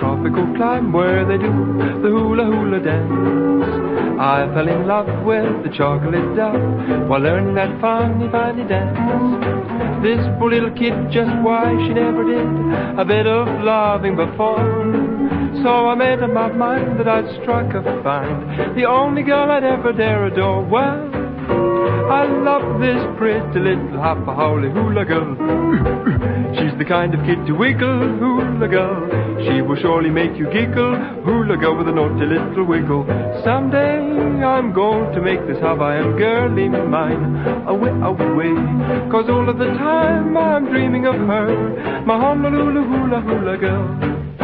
tropical clime where they do the hula hula dance. I fell in love with the chocolate dove while learning that funny, funny dance. This poor little kid, just why she never did a bit of loving before. So I made up my mind that I'd strike a find, the only girl I'd ever dare adore. Well, I love this pretty little hop-a-holy hula girl. She's the kind of kid to wiggle, hula girl. She will surely make you giggle, hula girl with a naughty little wiggle. Someday I'm going to make this Hawaiian girlie mine. Away, away, 'cause all of the time I'm dreaming of her, my Honolulu hula hula girl.